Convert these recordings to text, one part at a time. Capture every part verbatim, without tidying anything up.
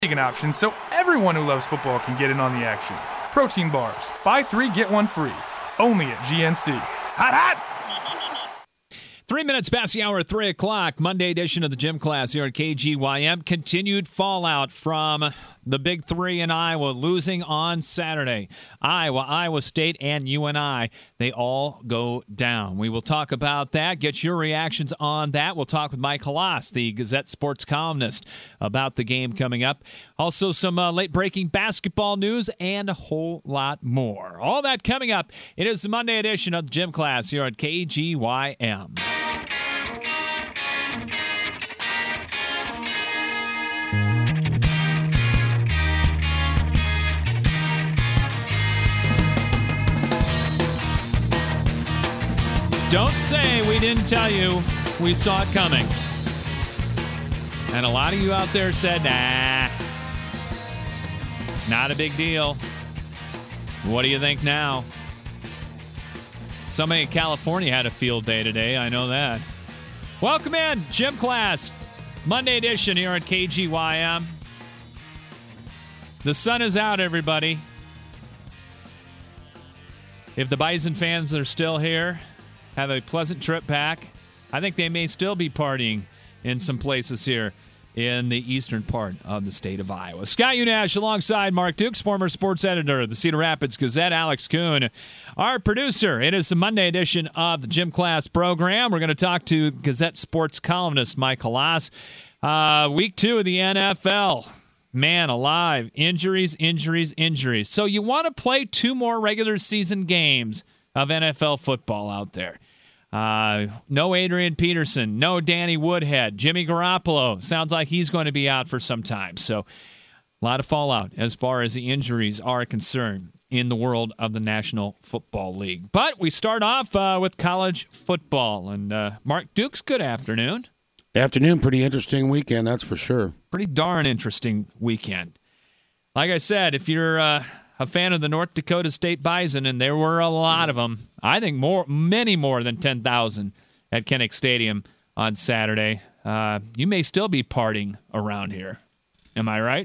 vegan option so everyone who loves football can get in on the action. Protein bars. Buy three, get one free. Only at G N C. Hot, hot! Three minutes past the hour, three o'clock, Monday edition of the gym class here at K G Y M. Continued fallout from the Big Three in Iowa losing on Saturday. Iowa, Iowa State, and U N I, they all go down. We will talk about that, get your reactions on that. We'll talk with Mike Halas, the Gazette sports columnist, about the game coming up. Also some uh, late-breaking basketball news and a whole lot more. All that coming up. It is the Monday edition of the gym class here at K G Y M. Don't say we didn't tell you we saw it coming. And a lot of you out there said, nah, not a big deal. What do you think now? Somebody in California had a field day today. I know that. Welcome in, gym class. Monday edition here at K G Y M. The sun is out, everybody. If the Bison fans are still here, have a pleasant trip back. I think they may still be partying in some places here in the eastern part of the state of Iowa. Scott Unash alongside Mark Dukes, former sports editor of the Cedar Rapids Gazette, Alex Kuhn, our producer. It is the Monday edition of the gym class program. We're going to talk to Gazette sports columnist Mike Halas. Uh, week two of the N F L. Man alive. Injuries, injuries, injuries. So you want to play two more regular season games of N F L football out there. Uh, no Adrian Peterson, no Danny Woodhead. Jimmy Garoppolo sounds like he's going to be out for some time. So a lot of fallout as far as the injuries are concerned in the world of the National Football League. But we start off uh, with college football. And uh, Mark Dukes, good afternoon. Afternoon, pretty interesting weekend, that's for sure. Pretty darn interesting weekend. Like I said, if you're uh, a fan of the North Dakota State Bison, and there were a lot of them, I think more, many more than ten thousand at Kinnick Stadium on Saturday, uh, you may still be partying around here. Am I right?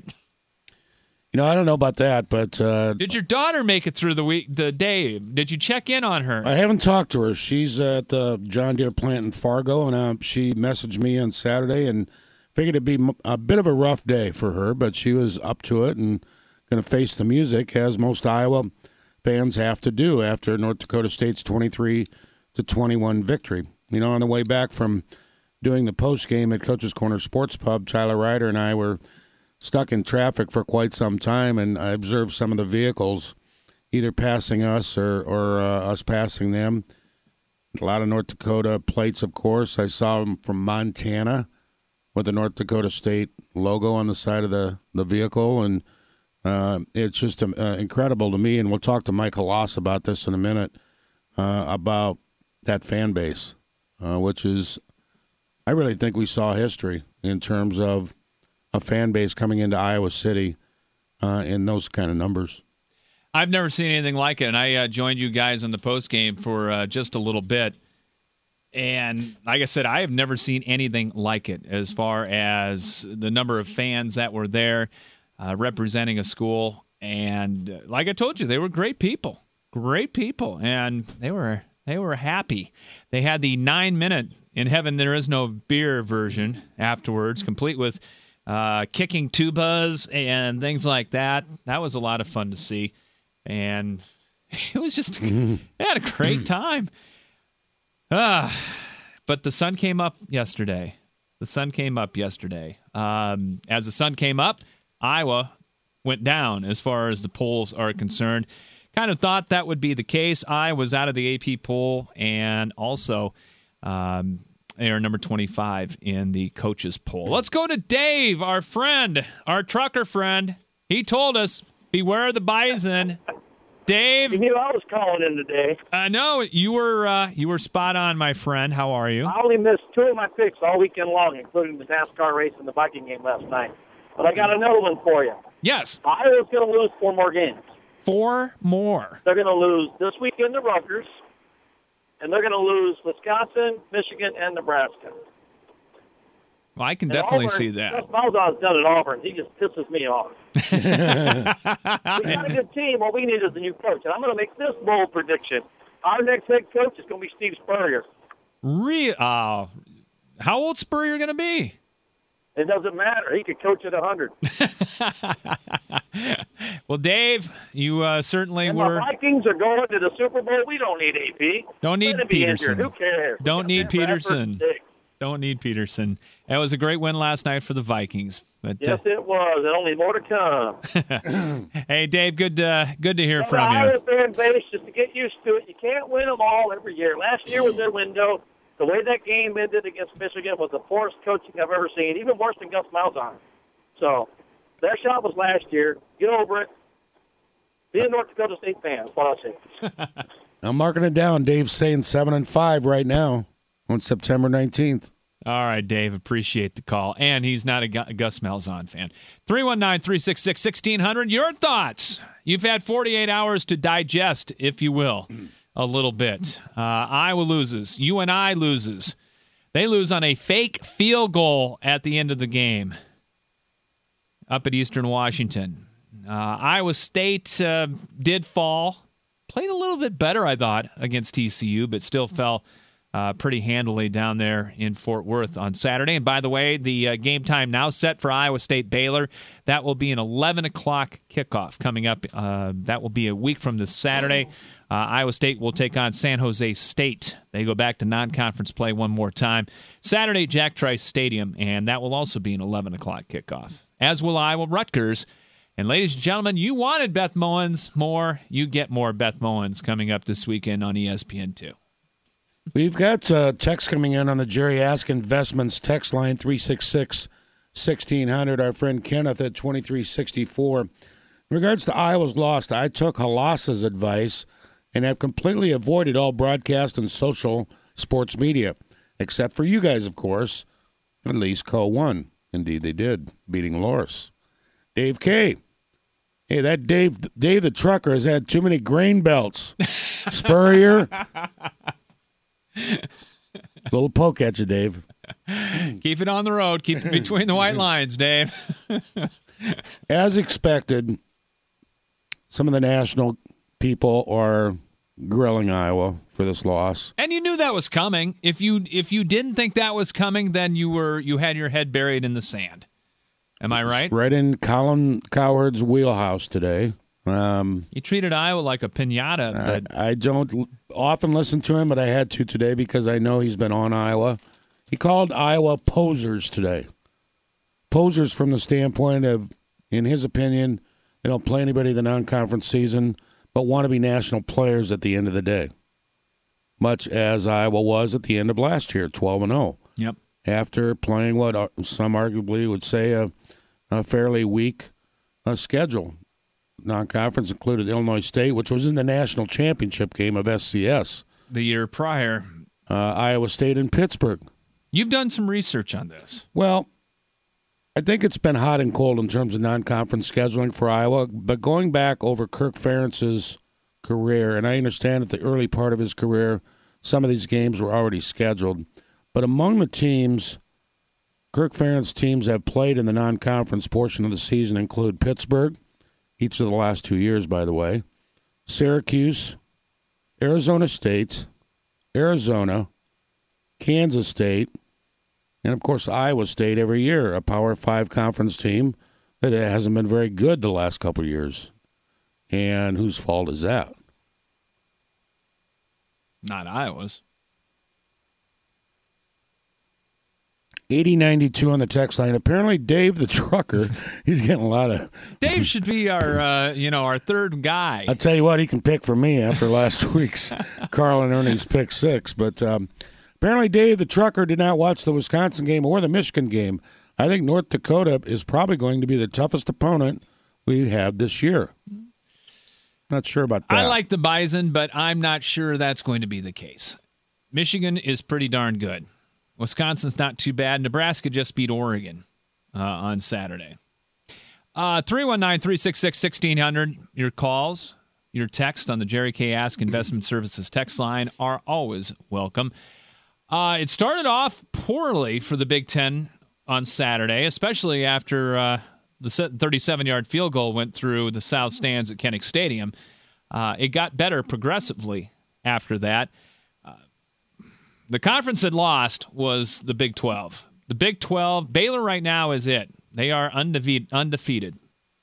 You know, I don't know about that, but... Uh, Did your daughter make it through the week, the day? Did you check in on her? I haven't talked to her. She's at the John Deere plant in Fargo, and uh, she messaged me on Saturday and figured it'd be a bit of a rough day for her, but she was up to it and going to face the music, as most Iowa fans have to do after North Dakota State's twenty-three to twenty-one victory. You know, on the way back from doing the post game at Coach's Corner Sports Pub, Tyler Ryder and I were stuck in traffic for quite some time, and I observed some of the vehicles either passing us or, or uh, us passing them. A lot of North Dakota plates, of course. I saw them from Montana with the North Dakota State logo on the side of the, the vehicle, and uh, it's just uh, incredible to me, and we'll talk to Mike Halas about this in a minute, uh, about that fan base, uh, which is, I really think we saw history in terms of a fan base coming into Iowa City uh, in those kind of numbers. I've never seen anything like it, and I uh, joined you guys in the postgame for uh, just a little bit. And like I said, I have never seen anything like it as far as the number of fans that were there uh, representing a school. And uh, like I told you, they were great people, great people, and they were they were happy. They had the nine-minute In Heaven There Is No Beer version afterwards, complete with Uh, kicking tubas and things like that. That was a lot of fun to see. And it was just, they had a great time. Ah, but the sun came up yesterday. The sun came up yesterday. Um, as the sun came up, Iowa went down as far as the polls are concerned. Kind of thought that would be the case. I was out of the A P poll, and also um, they are number twenty-five in the coaches poll. Let's go to Dave, our friend, our trucker friend. He told us, beware the bison. Dave. You knew I was calling in today. I know. You were uh, you were spot on, my friend. How are you? I only missed two of my picks all weekend long, including the NASCAR race and the Viking game last night. But I got another one for you. Yes. Iowa's going to lose four more games. Four more. They're going to lose this weekend to Rutgers, and they're going to lose Wisconsin, Michigan, and Nebraska. Well, I can And definitely Auburn, see that. Gus Malzahn's done at Auburn. He just pisses me off. We got a good team. What we need is a new coach. And I'm going to make this bold prediction. Our next head coach is going to be Steve Spurrier. Re- uh, how old Spurrier going to be? It doesn't matter. He could coach at one hundred. Well, Dave, you uh, certainly and were. The Vikings are going to the Super Bowl. We don't need A P. Don't need Let him be Peterson. injured. Who cares? Don't need Sam Bradford Peterson. stinks. Don't need Peterson. That was a great win last night for the Vikings. But Yes, uh, it was, and only more to come. hey, Dave, good uh, good to hear And from the you. Iowa fan base, just to get used to it, you can't win them all every year. Last year was their window. The way that game ended against Michigan was the poorest coaching I've ever seen, even worse than Gus Malzahn. So their shot was last year. Get over it. Be a North Dakota State fan. That's what I say. I'm marking it down. Dave's saying seven and five right now on September nineteenth. All right, Dave, appreciate the call. And he's not a Gu- Gus Malzahn fan. three one nine, three six six, one six zero zero. Your thoughts. You've had forty-eight hours to digest, if you will, a little bit. Uh, Iowa loses. U N I loses. They lose on a fake field goal at the end of the game up at Eastern Washington. Uh, Iowa State uh, did fall. Played a little bit better, I thought, against T C U, but still fell uh, pretty handily down there in Fort Worth on Saturday. And by the way, the uh, game time now set for Iowa State Baylor. That will be an eleven o'clock kickoff coming up. Uh, that will be a week from this Saturday. Uh, Iowa State will take on San Jose State. They go back to non-conference play one more time. Saturday, Jack Trice Stadium, and that will also be an eleven o'clock kickoff, as will Iowa Rutgers. And ladies and gentlemen, you wanted Beth Mowins more. You get more Beth Mowins coming up this weekend on E S P N two. We've got uh, text coming in on the Jerry Ask Investments text line three six six, one six zero zero. Our friend Kenneth at twenty-three sixty-four. In regards to Iowa's loss, I took Halas's advice and have completely avoided all broadcast and social sports media, except for you guys, of course. At least Co won. Indeed, they did, beating Loris. Dave K. Hey, that Dave Dave the trucker has had too many grain belts. Spurrier. Little poke at you, Dave. Keep it on the road. Keep it between the white lines, Dave. As expected, some of the national people are grilling Iowa for this loss. And you knew that was coming. If you if you didn't think that was coming, then you were you had your head buried in the sand. Am I right? Right in Colin Cowherd's wheelhouse today. Um, You treated Iowa like a piñata. But I, I don't l- often listen to him, but I had to today because I know he's been on Iowa. He called Iowa posers today. Posers from the standpoint of, in his opinion, they don't play anybody the non-conference season, but want to be national players at the end of the day, much as Iowa was at the end of last year, twelve and oh. Yep. After playing what some arguably would say a, a fairly weak uh, schedule. Non-conference included Illinois State, which was in the national championship game of F C S. The year prior. Uh, Iowa State and Pittsburgh. You've done some research on this. Well, I think it's been hot and cold in terms of non-conference scheduling for Iowa, but going back over Kirk Ferentz's career, and I understand at the early part of his career, some of these games were already scheduled. But among the teams, Kirk Ferentz's teams have played in the non-conference portion of the season include Pittsburgh, each of the last two years, by the way, Syracuse, Arizona State, Arizona, Kansas State, and, of course, Iowa State every year, a Power Five conference team that hasn't been very good the last couple of years. And whose fault is that? Not Iowa's. eighty ninety-two on the text line. Apparently, Dave the trucker, he's getting a lot of... Dave should be our, uh, you know, our third guy. I'll tell you what, he can pick for me after last week's Carl and Ernie's pick six. But um, apparently, Dave the trucker did not watch the Wisconsin game or the Michigan game. I think North Dakota is probably going to be the toughest opponent we have this year. Not sure about that. I like the Bison, but I'm not sure that's going to be the case. Michigan is pretty darn good. Wisconsin's not too bad. Nebraska just beat Oregon uh, on Saturday. Uh, three one nine, three six six, one six zero zero. Your calls, your text on the Jerry K. Ask Investment Services text line are always welcome. Uh, it started off poorly for the Big Ten on Saturday, especially after uh, the thirty-seven-yard field goal went through the south stands at Kinnick Stadium. Uh, it got better progressively after that. Uh, the conference that lost was the Big twelve. The Big twelve, Baylor right now is it. They are undefe- undefeated.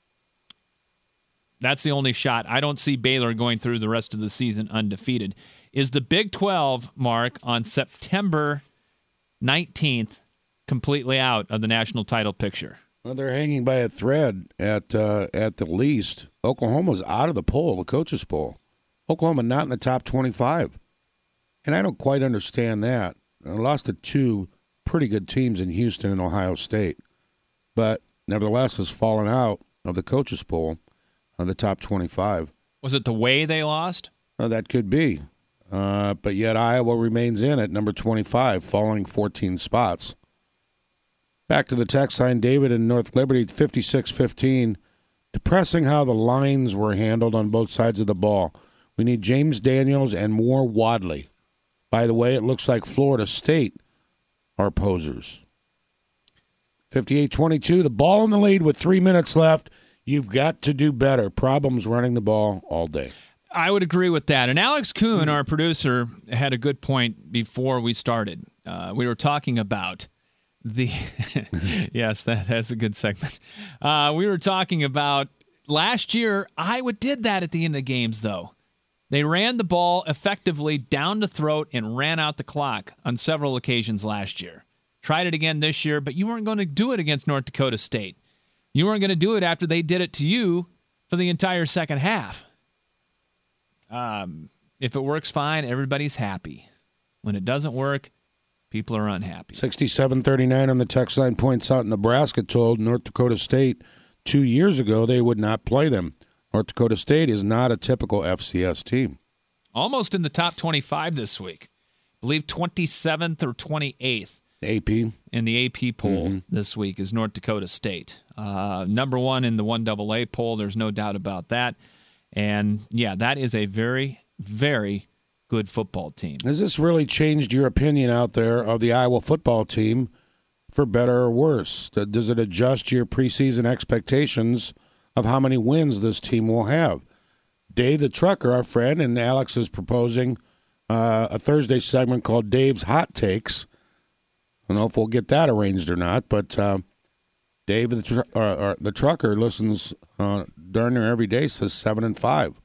That's the only shot. I don't see Baylor going through the rest of the season undefeated. Is the Big twelve, Mark, on September nineteenth completely out of the national title picture? Well, they're hanging by a thread at uh, at the least. Oklahoma's out of the poll, the coaches' poll. Oklahoma not in the top twenty-five. And I don't quite understand that. I lost to two pretty good teams in Houston and Ohio State. But nevertheless has fallen out of the coaches' poll on the top twenty-five. Was it the way they lost? Oh, that could be. Uh, but yet Iowa remains in at number twenty-five, falling fourteen spots. Back to the text line, David in North Liberty, fifty-six fifteen. Depressing how the lines were handled on both sides of the ball. We need James Daniels and more Wadley. By the way, it looks like Florida State are posers. fifty-eight twenty-two, the ball in the lead with three minutes left. You've got to do better. Problems running the ball all day. I would agree with that. And Alex Kuhn, our producer, had a good point before we started. Uh, we were talking about the – yes, that, that's a good segment. Uh, we were talking about last year, Iowa did that at the end of games, though. They ran the ball effectively down the throat and ran out the clock on several occasions last year. Tried it again this year, but you weren't going to do it against North Dakota State. You weren't going to do it after they did it to you for the entire second half. Um, if it works fine, everybody's happy. When it doesn't work, people are unhappy. sixty-seven thirty-nine on the text line points out Nebraska told North Dakota State two years ago they would not play them. North Dakota State is not a typical F C S team. Almost in the top twenty-five this week. I believe twenty-seventh or twenty-eighth. A P. In the A P poll mm-hmm. this week is North Dakota State. Uh, number one in the one double A poll, there's no doubt about that. And, yeah, that is a very, very good football team. Has this really changed your opinion out there of the Iowa football team for better or worse? Does it adjust your preseason expectations of how many wins this team will have? Dave the Trucker, our friend, and Alex is proposing uh, a Thursday segment called Dave's Hot Takes. I don't know if we'll get that arranged or not, but uh, Dave the, tr- uh, uh, the Trucker listens uh, darn near every day, says seven and five.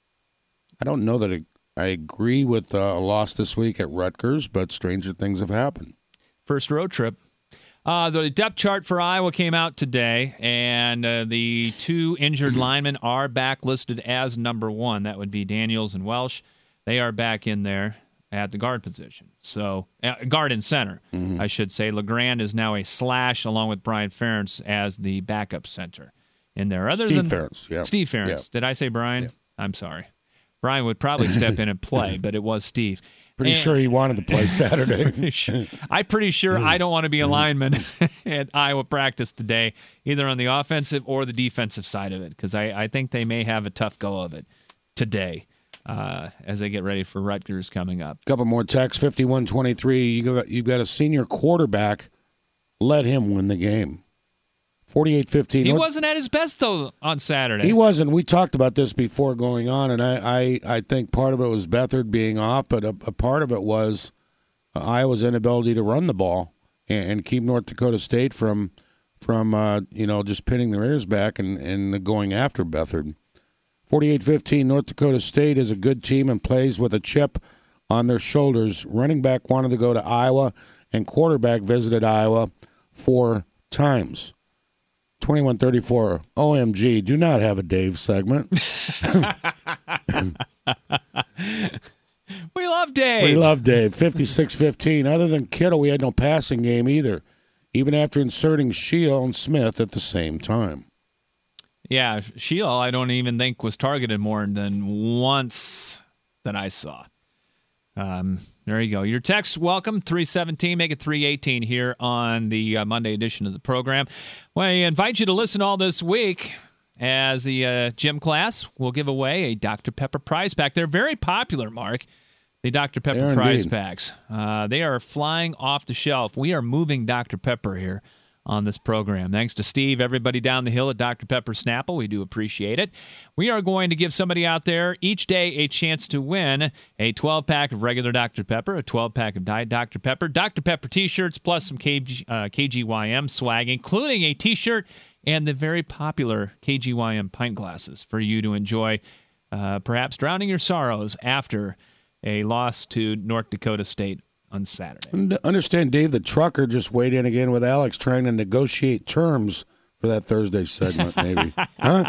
I don't know that it, I agree with uh, a loss this week at Rutgers, but stranger things have happened. First road trip. Uh, the depth chart for Iowa came out today, and uh, the two injured linemen are back listed as number one. That would be Daniels and Welsh. They are back in there at the guard position. So, uh, guard and center, mm-hmm. I should say. LeGrand is now a slash, along with Brian Ferentz as the backup center in there. Other Steve than Ferentz, yeah. Steve Ferentz. Yeah. Did I say Brian? Yeah. I'm sorry. Brian would probably step in and play, but it was Steve. Pretty and, sure he wanted to play Saturday. I'm pretty sure I don't want to be a lineman at Iowa practice today, either on the offensive or the defensive side of it, because I, I think they may have a tough go of it today uh, as they get ready for Rutgers coming up. A couple more texts, fifty-one twenty-three. You got, you've got a senior quarterback. Let him win the game. forty-eight fifteen. He wasn't at his best, though, on Saturday. He wasn't. We talked about this before going on, and I, I, I think part of it was Beathard being off, but a, a part of it was uh, Iowa's inability to run the ball and, and keep North Dakota State from, from uh, you know, just pinning their ears back and, and going after Beathard. forty-eight fifteen, North Dakota State is a good team and plays with a chip on their shoulders. Running back wanted to go to Iowa, and quarterback visited Iowa four times. twenty-one thirty-four, O M G, do not have a Dave segment. We love Dave. We love Dave. fifty-six fifteen. Other than Kittle, we had no passing game either, even after inserting Sheil and Smith at the same time. Yeah, Sheil, I don't even think was targeted more than once that I saw. Um, there you go. Your text, welcome, three seventeen, make it three eighteen here on the uh, Monday edition of the program. Well, I invite you to listen all this week as the uh, gym class will give away a Doctor Pepper prize pack. They're very popular, Mark, the Doctor Pepper They're prize indeed. packs. Uh, they are flying off the shelf. We are moving Doctor Pepper here on this program. Thanks to Steve, everybody down the hill at Doctor Pepper Snapple. We do appreciate it. We are going to give somebody out there each day a chance to win a twelve-pack of regular Doctor Pepper, a twelve-pack of Diet Doctor Pepper, Doctor Pepper T-shirts, plus some K G, uh, K G Y M swag, including a T-shirt and the very popular K G Y M pint glasses for you to enjoy, uh, perhaps drowning your sorrows after a loss to North Dakota State on Saturday. Understand, Dave, the trucker just weighed in again with Alex trying to negotiate terms for that Thursday segment, maybe. Huh?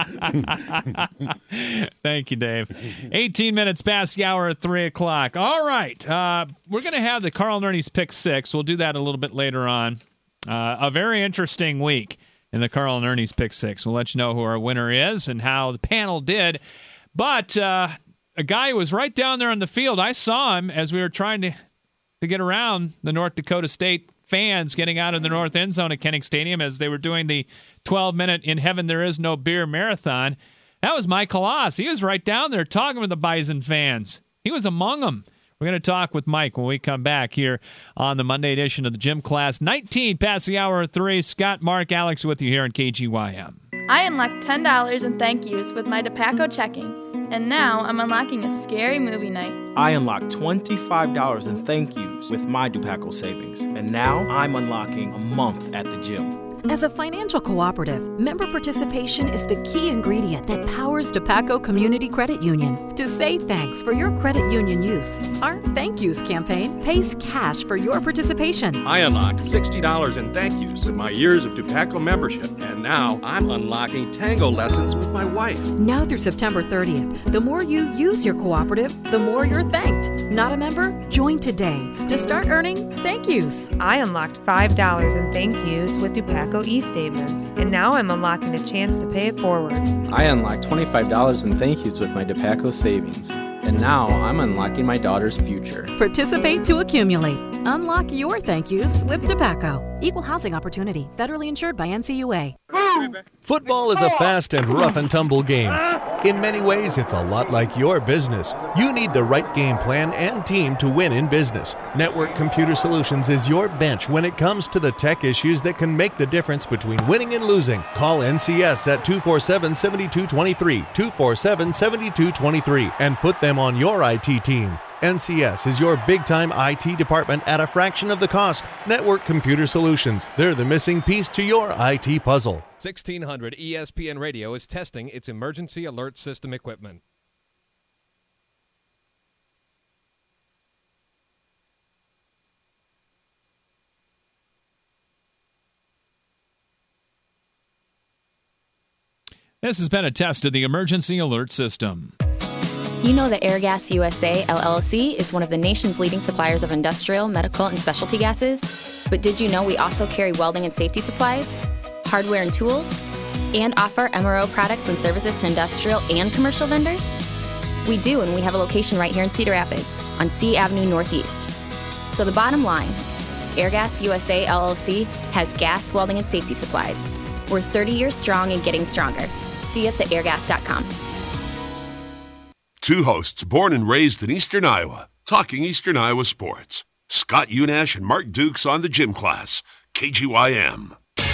Thank you, Dave. eighteen minutes past the hour at three o'clock. All right. Uh, we're going to have the Carl and Ernie's Pick Six. We'll do that a little bit later on. Uh, a very interesting week in the Carl and Ernie's Pick Six. We'll let you know who our winner is and how the panel did. But uh, a guy who was right down there on the field, I saw him as we were trying to to get around the North Dakota State fans getting out of the north end zone at Kenning Stadium as they were doing the twelve-minute In Heaven There Is No Beer marathon. That was Mike Halas. He was right down there talking with the Bison fans. He was among them. We're going to talk with Mike when we come back here on the Monday edition of the Gym Class. nineteen past the hour of three. Scott, Mark, Alex with you here on K G Y M. I unlocked ten dollars in thank yous with my DePaco checking. And now I'm unlocking a scary movie night. I unlocked twenty-five dollars in thank yous with my DePaco savings. And now I'm unlocking a month at the gym. As a financial cooperative, member participation is the key ingredient that powers DePaco Community Credit Union. To say thanks for your credit union use, our Thank Yous campaign pays cash for your participation. I unlocked sixty dollars in thank yous with my years of DePaco membership, and now I'm unlocking tango lessons with my wife. Now through September thirtieth, the more you use your cooperative, the more you're thanked. Not a member? Join today to start earning thank yous. I unlocked five dollars in thank yous with DePaco e-statements, and now I'm unlocking a chance to pay it forward. I unlocked twenty-five dollars in thank yous with my DePaco savings. And now I'm unlocking my daughter's future. Participate to accumulate. Unlock your thank yous with DePaco. Equal housing opportunity. Federally insured by N C U A. Football is a fast and rough and tumble game. In many ways, it's a lot like your business. You need the right game plan and team to win in business. Network Computer Solutions is your bench when it comes to the tech issues that can make the difference between winning and losing. Call N C S at two four seven, seven two two three, two four seven, seven two two three, and put them on your I T team. N C S is your big-time I T department at a fraction of the cost. Network Computer Solutions. They're the missing piece to your I T puzzle. sixteen hundred E S P N Radio is testing its emergency alert system equipment. This has been a test of the emergency alert system. You know that Airgas U S A, L L C, is one of the nation's leading suppliers of industrial, medical, and specialty gases. But did you know we also carry welding and safety supplies, hardware and tools, and offer M R O products and services to industrial and commercial vendors? We do, and we have a location right here in Cedar Rapids on C Avenue Northeast. So the bottom line, Airgas U S A, L L C has gas, welding, and safety supplies. We're thirty years strong and getting stronger. See us at airgas dot com. Two hosts born and raised in Eastern Iowa, talking Eastern Iowa sports. Scott Unash and Mark Dukes on the Gym Class, K G Y M.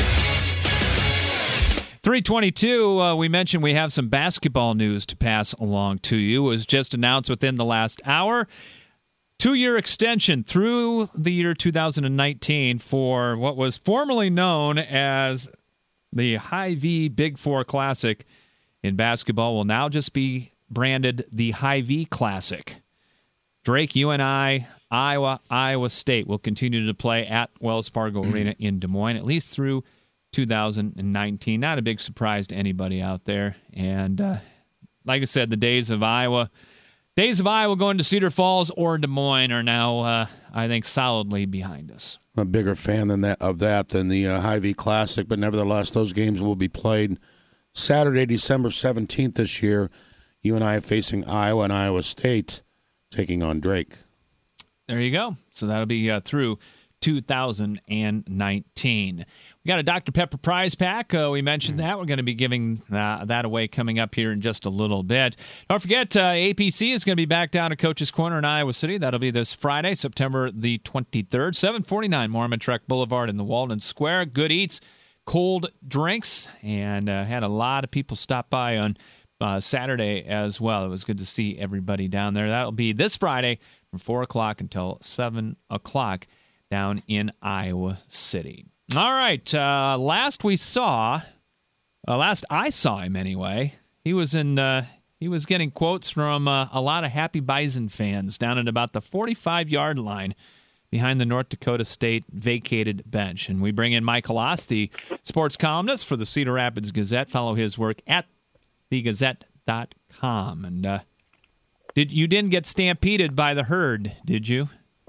three twenty-two, uh, we mentioned we have some basketball news to pass along to you. It was just announced within the last hour. Two-year extension through the year two thousand nineteen for what was formerly known as the Hy-Vee Big Four Classic in basketball will now just be branded the Hy-Vee Classic. Drake, U N I, Iowa, Iowa State will continue to play at Wells Fargo Arena in Des Moines, at least through two thousand nineteen. Not a big surprise to anybody out there. And uh, like I said, the days of Iowa, days of Iowa going to Cedar Falls or Des Moines are now, uh, I think, solidly behind us. I'm a bigger fan than that of that than the uh, Hy-Vee Classic, but nevertheless, those games will be played Saturday, December seventeenth this year. U N I facing Iowa and Iowa State taking on Drake. There you go. So that'll be uh, through two thousand nineteen. We got a Doctor Pepper prize pack. Uh, we mentioned that. We're going to be giving uh, that away coming up here in just a little bit. Don't forget, uh, A P C is going to be back down at Coach's Corner in Iowa City. That'll be this Friday, September the twenty-third, seven forty-nine Mormon Trek Boulevard in the Walden Square. Good eats, cold drinks, and uh, had a lot of people stop by on uh, Saturday as well. It was good to see everybody down there. That'll be this Friday from four o'clock until seven o'clock down in Iowa City. All right, uh, last we saw, uh, last I saw him anyway, he was in. Uh, he was getting quotes from uh, a lot of Happy Bison fans down at about the forty-five-yard line behind the North Dakota State vacated bench. And we bring in Mike Hlas, the sports columnist for the Cedar Rapids Gazette. Follow his work at the gazette dot com. And uh, did you didn't get stampeded by the herd, did you?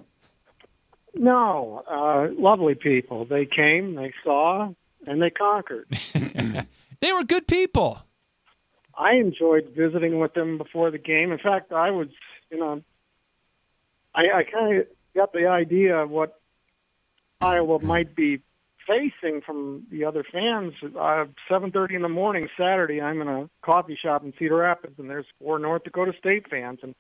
No, uh, lovely people. They came, they saw, and they conquered. They were good people. I enjoyed visiting with them before the game. In fact, I was, you know, I, I kind of got the idea of what Iowa might be facing from the other fans. Uh, seven thirty in the morning Saturday, I'm in a coffee shop in Cedar Rapids, and there's four North Dakota State fans, and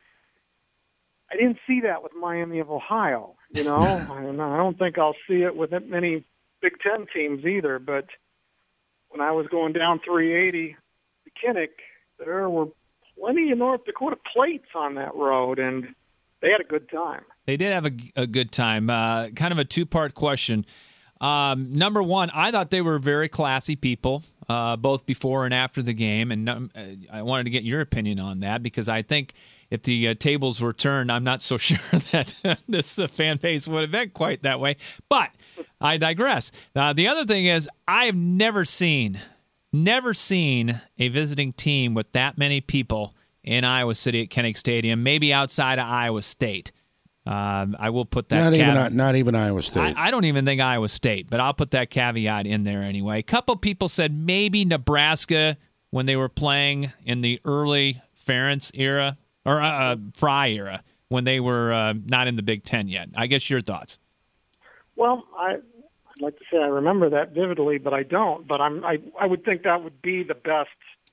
I didn't see that with Miami of Ohio, you know, and I don't think I'll see it with many Big Ten teams either. But when I was going down three eighty to Kinnick, there were plenty of North Dakota plates on that road, and they had a good time. They did have a, a good time. Uh, kind of a two-part question. Um, number one, I thought they were very classy people, uh, both before and after the game, and um, I wanted to get your opinion on that because I think if the uh, tables were turned, I'm not so sure that this uh, fan base would have been quite that way. But I digress. Uh, the other thing is I've never seen, never seen a visiting team with that many people in Iowa City at Kinnick Stadium, maybe outside of Iowa State. Um, I will put that not caveat. even not even Iowa State. I, I don't even think Iowa State, but I'll put that caveat in there anyway. A couple people said maybe Nebraska when they were playing in the early Ferentz era or uh, uh, Fry era when they were uh, not in the Big Ten yet. I guess your thoughts. Well, I, I'd like to say I remember that vividly, but I don't. But I'm I I would think that would be the best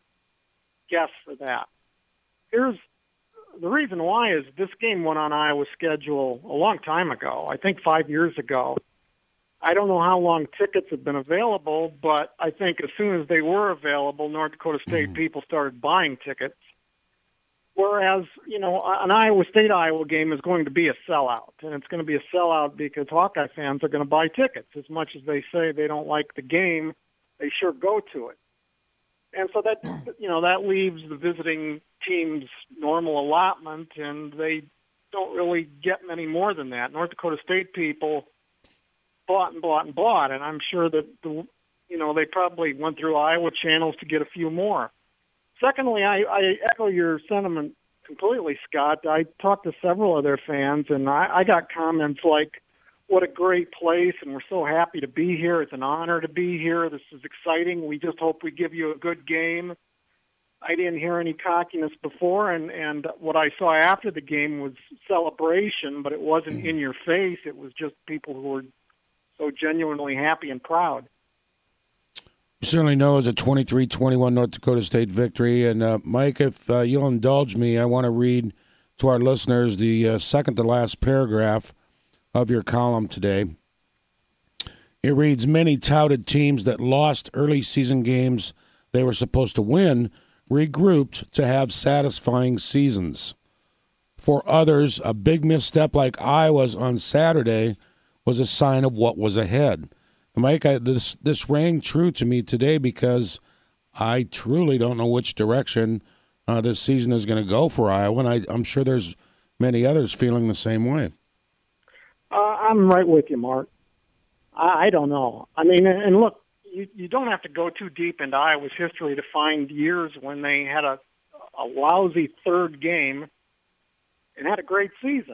guess for that. Here's the reason why is this game went on Iowa's schedule a long time ago, I think five years ago. I don't know how long tickets have been available, but I think as soon as they were available, North Dakota State people started buying tickets. Whereas, you know, an Iowa State-Iowa game is going to be a sellout, and it's going to be a sellout because Hawkeye fans are going to buy tickets. As much as they say they don't like the game, they sure go to it. And so that, you know, that leaves the visiting team's normal allotment, and they don't really get many more than that. North Dakota State people bought and bought and bought, and I'm sure that, the, you know, they probably went through Iowa channels to get a few more. Secondly, I, I echo your sentiment completely, Scott. I talked to several of their fans, and I, I got comments like, what a great place, and we're so happy to be here. It's an honor to be here. This is exciting. We just hope we give you a good game. I didn't hear any cockiness before, and, and what I saw after the game was celebration, but it wasn't in your face. It was just people who were so genuinely happy and proud. You certainly know it's a twenty-three twenty-one North Dakota State victory. And, uh, Mike, if uh, you'll indulge me, I want to read to our listeners the uh, second-to-last paragraph of your column today. It reads, many touted teams that lost early season games they were supposed to win regrouped to have satisfying seasons. For others, a big misstep like Iowa's on Saturday was a sign of what was ahead. Mike, I, this this rang true to me today because I truly don't know which direction uh, this season is going to go for Iowa, and I, I'm sure there's many others feeling the same way. Uh, I'm right with you, Mark. I, I don't know. I mean, and look, you, you don't have to go too deep into Iowa's history to find years when they had a, a lousy third game and had a great season.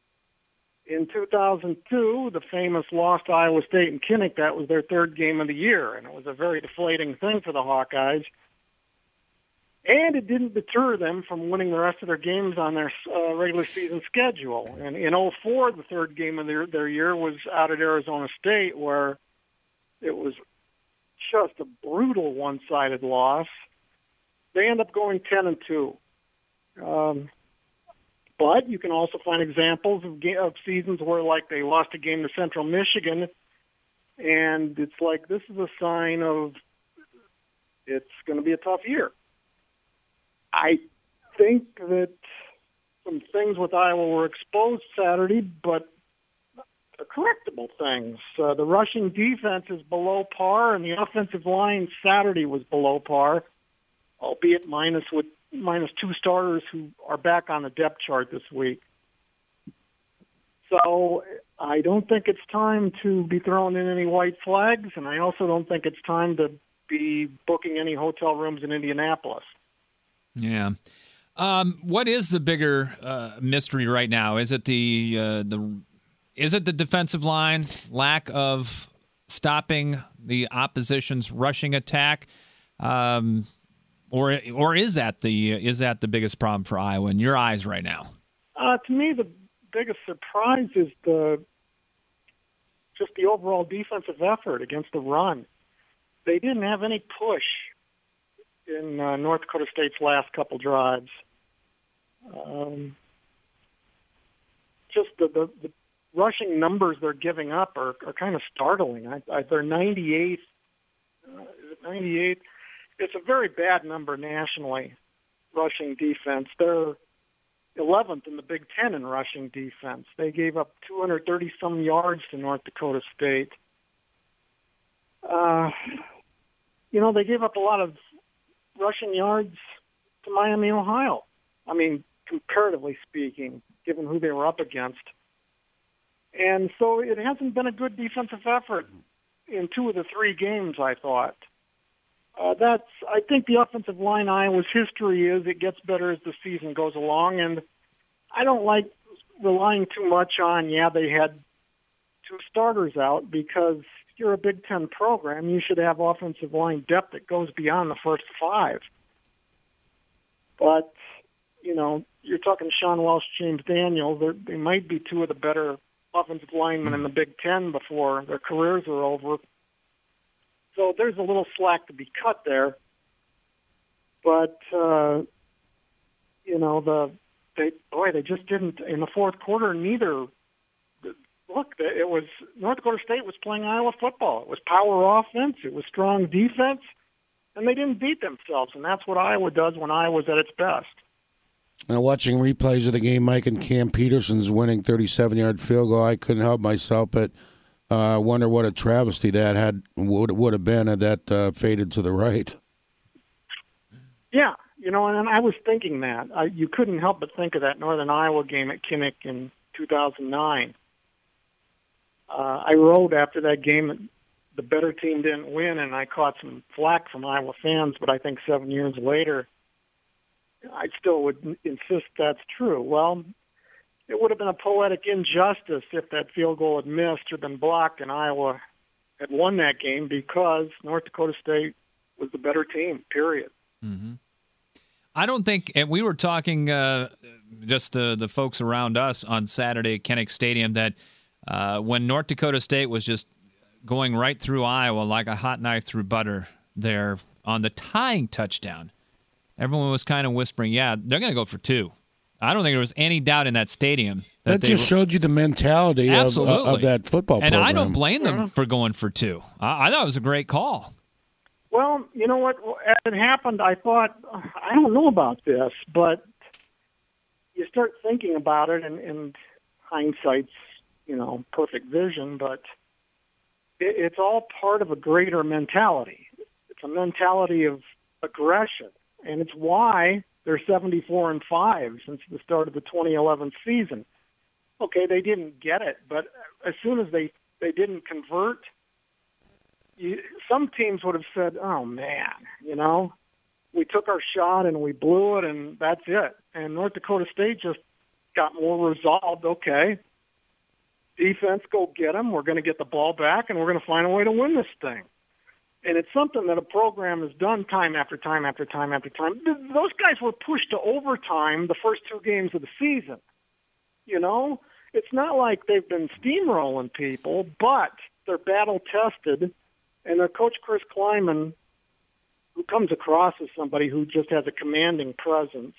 In two thousand two, the famous loss to Iowa State and Kinnick, that was their third game of the year, and it was a very deflating thing for the Hawkeyes. And it didn't deter them from winning the rest of their games on their uh, regular season schedule. And in oh four, the third game of their, their year was out at Arizona State, where it was just a brutal one-sided loss. They end up going ten and two. Um, but you can also find examples of, ga- of seasons where, like, they lost a game to Central Michigan, and it's like, this is a sign of it's going to be a tough year. I think that some things with Iowa were exposed Saturday, but they're correctable things. Uh, the rushing defense is below par, and the offensive line Saturday was below par, albeit minus with minus two starters who are back on the depth chart this week. So I don't think it's time to be throwing in any white flags, and I also don't think it's time to be booking any hotel rooms in Indianapolis. Yeah. Um, what is the bigger uh, mystery right now? Is it the uh, the is it the defensive line, lack of stopping the opposition's rushing attack, um, or or is that the is that the biggest problem for Iowa in your eyes right now? Uh, to me, the biggest surprise is the just the overall defensive effort against the run. They didn't have any push in uh, North Dakota State's last couple drives. Um, just the, the, the rushing numbers they're giving up are, are kind of startling. I, I, they're ninety-eighth. Uh, is it ninety-eight? It's a very bad number nationally, rushing defense. They're eleventh in the Big Ten in rushing defense. They gave up two hundred thirty-some yards to North Dakota State. Uh, you know, they gave up a lot of rushing yards to Miami, Ohio. I mean, comparatively speaking, given who they were up against. And so it hasn't been a good defensive effort in two of the three games, I thought. Uh, that's, I think the offensive line Iowa's history is it gets better as the season goes along, and I don't like relying too much on, yeah, they had two starters out, because if you're a Big Ten program, you should have offensive line depth that goes beyond the first five. But, you know, you're talking Sean Welsh, James Daniels, They're, they might be two of the better offensive linemen in the Big Ten before their careers are over. So there's a little slack to be cut there. But, uh, you know, the they boy, they just didn't, in the fourth quarter, neither. Look, it was North Dakota State was playing Iowa football. It was power offense. It was strong defense. And they didn't beat themselves. And that's what Iowa does when Iowa's at its best. Now, watching replays of the game, Mike, and Cam Peterson's winning thirty-seven-yard field goal, I couldn't help myself but uh, wonder what a travesty that had would would have been had that uh, faded to the right. Yeah, you know, and I was thinking that. I, you couldn't help but think of that Northern Iowa game at Kinnick in two thousand nine. Uh, I wrote after that game that the better team didn't win, and I caught some flack from Iowa fans, but I think seven years later, I still would insist that's true. Well, it would have been a poetic injustice if that field goal had missed or been blocked and Iowa had won that game, because North Dakota State was the better team, period. Mm-hmm. I don't think, and we were talking uh, just uh, the folks around us on Saturday at Kinnick Stadium, that uh, when North Dakota State was just going right through Iowa like a hot knife through butter there on the tying touchdown, everyone was kind of whispering, yeah, they're going to go for two. I don't think there was any doubt in that stadium. That, that just were, showed you the mentality of, of that football and program. And I don't blame them yeah. for going for two. I, I thought it was a great call. Well, you know what? As it happened, I thought, I don't know about this, but you start thinking about it, and, and hindsight's, you know, perfect vision, but it, it's all part of a greater mentality. It's a mentality of aggression, and it's why they're seventy-four and five since the start of the twenty eleven season. Okay, they didn't get it, but as soon as they, they didn't convert, you, some teams would have said, oh, man, you know, we took our shot and we blew it, and that's it. And North Dakota State just got more resolved. Okay, defense, go get them. We're going to get the ball back, and we're going to find a way to win this thing. And it's something that a program has done time after time after time after time. Those guys were pushed to overtime the first two games of the season. You know, it's not like they've been steamrolling people, but they're battle-tested. And their coach, Chris Kleiman, who comes across as somebody who just has a commanding presence,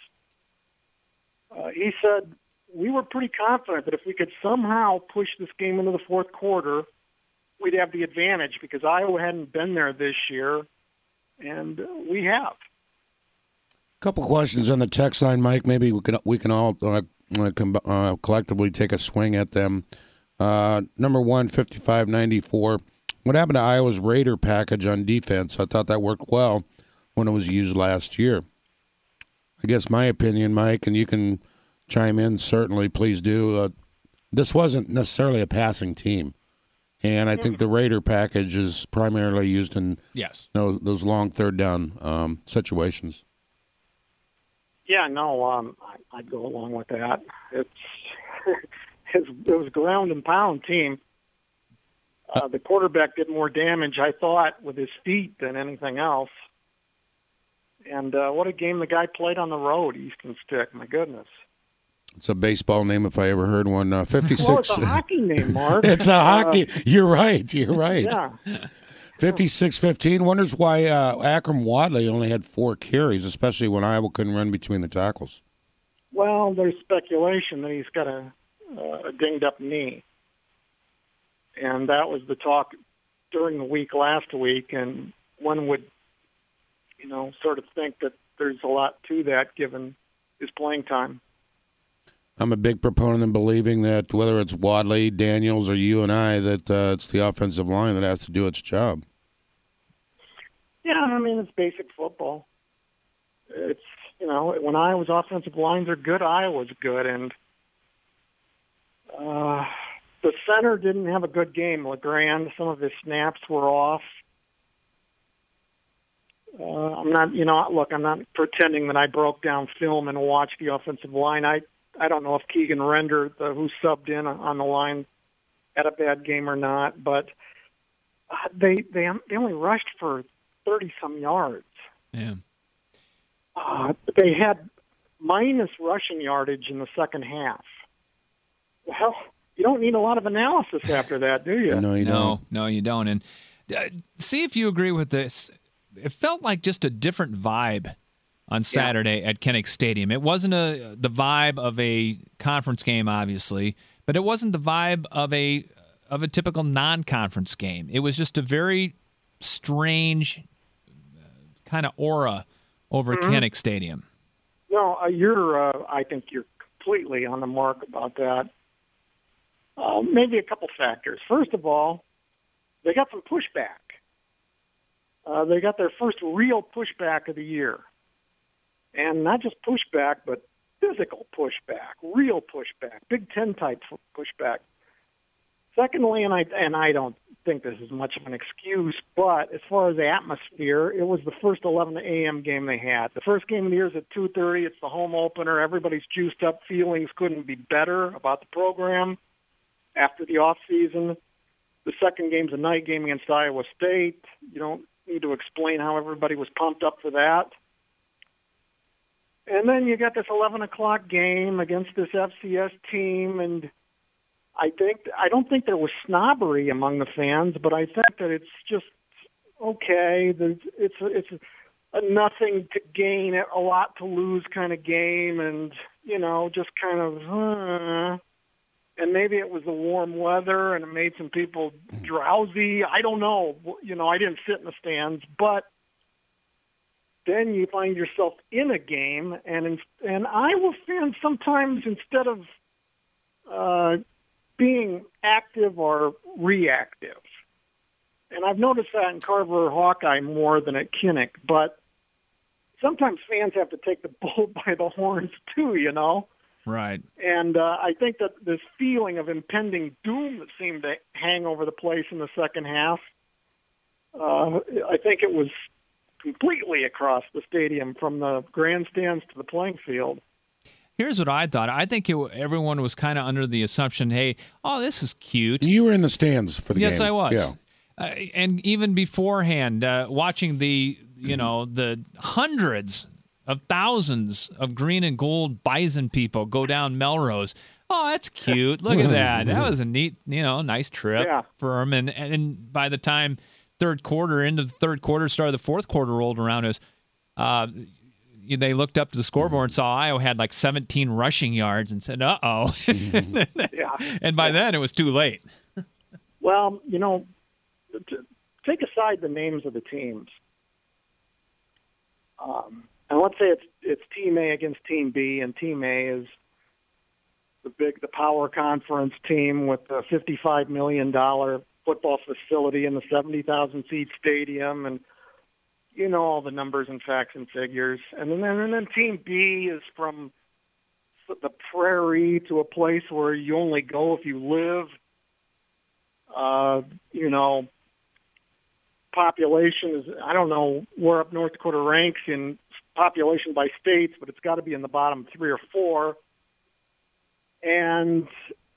uh, he said, we were pretty confident that if we could somehow push this game into the fourth quarter, we'd have the advantage because Iowa hadn't been there this year, and we have. A couple questions on the text line, Mike. Maybe we can we can all uh, com- uh, collectively take a swing at them. Uh, number one, fifty-five ninety-four. What happened to Iowa's Raider package on defense? I thought that worked well when it was used last year. I guess my opinion, Mike, and you can chime in, certainly, please do. Uh, this wasn't necessarily a passing team. And I think the Raider package is primarily used in yes. those, those long third down um, situations. Yeah, no, um, I, I'd go along with that. It's, it's it was a ground and pound team. Uh, the quarterback did more damage, I thought, with his feet than anything else. And uh, what a game the guy played on the road, Easton Stick. My goodness. It's a baseball name if I ever heard one. Uh, fifty-six. Well, it's a hockey name, Mark. It's a uh, hockey. You're right. You're right. Yeah. fifty-six fifteen. Wonders why uh, Akram Wadley only had four carries, especially when Iowa couldn't run between the tackles. Well, there's speculation that he's got a, a dinged-up knee. And that was the talk during the week last week, and one would, you know, sort of think that there's a lot to that given his playing time. I'm a big proponent in believing that whether it's Wadley, Daniels, or you and I, that uh, it's the offensive line that has to do its job. Yeah, I mean, it's basic football. It's, you know, when Iowa's offensive lines are good, Iowa's good. And uh, the center didn't have a good game. LeGrand, some of his snaps were off. Uh, I'm not, you know, look, I'm not pretending that I broke down film and watched the offensive line. I I don't know if Keegan Render, the, who subbed in on the line, had a bad game or not, but uh, they they they only rushed for thirty some yards. Yeah. Uh, they had minus rushing yardage in the second half. Well, you don't need a lot of analysis after that, do you? No, you no, don't. No, you don't. And uh, see if you agree with this. It felt like just a different vibe on Saturday yeah. at Kinnick Stadium. It wasn't a the vibe of a conference game, obviously, but it wasn't the vibe of a of a typical non-conference game. It was just a very strange uh, kind of aura over mm-hmm. Kinnick Stadium. No, uh, you're. Uh, I think you're completely on the mark about that. Uh, maybe a couple factors. First of all, they got some pushback. Uh, they got their first real pushback of the year. And not just pushback, but physical pushback, real pushback, Big Ten type pushback. Secondly, and I and I don't think this is much of an excuse, but as far as the atmosphere, it was the first eleven a.m. game they had. The first game of the year is at two thirty. It's the home opener. Everybody's juiced up. Feelings couldn't be better about the program after the off season. The second game's a night game against Iowa State. You don't need to explain how everybody was pumped up for that. And then you got this eleven o'clock game against this F C S team, and I think I don't think there was snobbery among the fans, but I think that it's just okay. There's, it's it's a nothing to gain, a lot to lose kind of game, and you know, just kind of. Uh, and maybe it was the warm weather, and it made some people drowsy. I don't know. You know, I didn't sit in the stands, but. Then you find yourself in a game, and in, and Iowa fans sometimes, instead of uh, being active, are reactive. And I've noticed that in Carver Hawkeye more than at Kinnick, but sometimes fans have to take the bull by the horns too, you know? Right. And uh, I think that this feeling of impending doom that seemed to hang over the place in the second half, uh, I think it was completely across the stadium from the grandstands to the playing field. Here's what I thought. I think it, everyone was kind of under the assumption, hey, oh, this is cute. You were in the stands for the yes, game. Yes, I was. Yeah. uh, and even beforehand, uh, watching the you know the hundreds of thousands of green and gold bison people go down Melrose. Oh, that's cute. Look at that. That was a neat, you know, nice trip Yeah. for them. And, and by the time third quarter, into the third quarter, start of the fourth quarter rolled around, us, uh, they looked up to the scoreboard and saw Iowa had like seventeen rushing yards and said, uh-oh. Yeah. And by then it was too late. Well, you know, t- take aside the names of the teams. Um, and let's say it's it's Team A against Team B, and Team A is the big, the power conference team with the fifty-five million dollars football facility and the seventy thousand seat stadium, and you know all the numbers and facts and figures. And then and then Team B is from the prairie to a place where you only go if you live. Uh, you know, population is, I don't know where up North Dakota ranks in population by states, but it's got to be in the bottom three or four. And